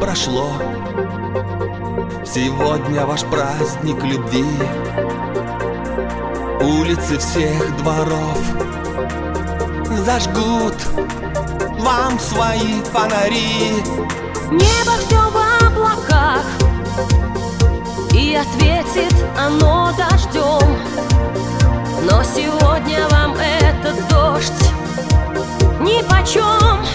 прошло. Сегодня ваш праздник любви. Улицы всех дворов зажгут вам свои фонари. Небо все в облаках, и ответит оно дождем. Но сегодня вам этот дождь нипочем.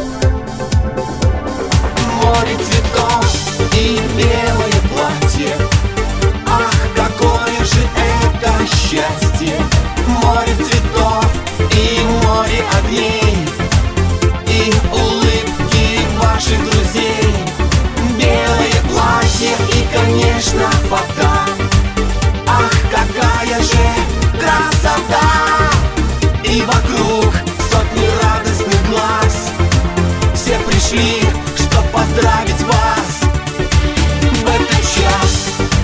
Море цветов и белое платье, ах, какое же это счастье! Море цветов и море огней, и улыбки ваших друзей. Белое платье и, конечно, фата. Ах, какая же красота! И вокруг сотни радостных глаз. Все пришли, чтоб поздравить вас в этот час.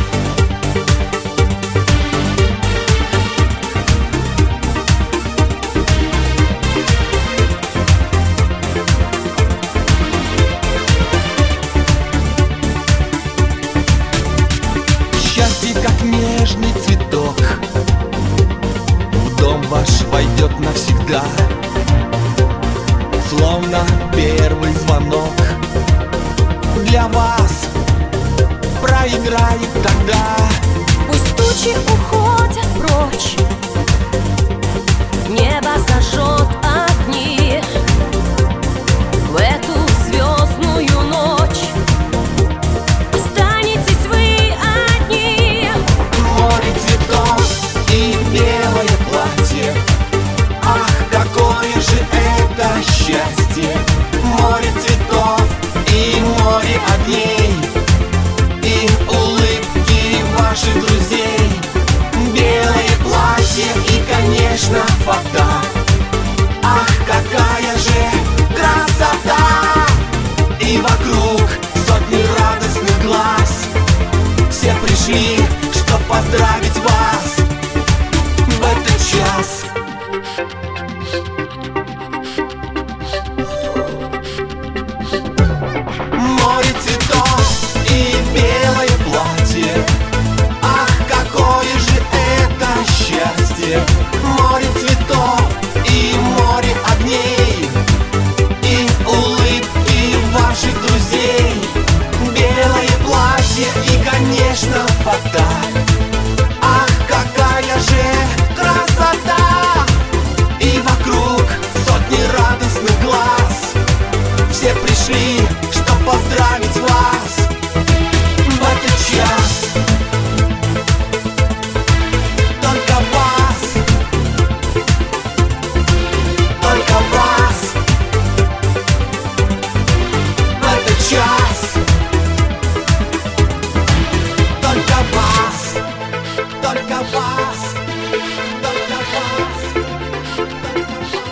Счастье, как нежный цветок, в дом ваш войдет навсегда, словно первый звонок. Для вас проиграет тогда. Пусть тучи уходят прочь, небо зажжет огни. В эту звездную ночь останетесь вы одни. Море цветов и белое платье, ах, какое же это счастье! Море цветов и море огней, и улыбки ваших друзей. Белое платье и, конечно, фата. Ах, какая же красота! И вокруг сотни радостных глаз. Все пришли, чтоб поздравить вас в этот час. Море цветов и белое платье, ах, какое же это счастье! Море цветов и море огней, и улыбки ваших друзей. Белое платье и, конечно, фата. Ах, какая же красота! И вокруг сотни радостных глаз. Все пришли, чтоб поздравить вас в этот час. Только вас, только вас в этот час. Только вас, только вас, только вас, только вас.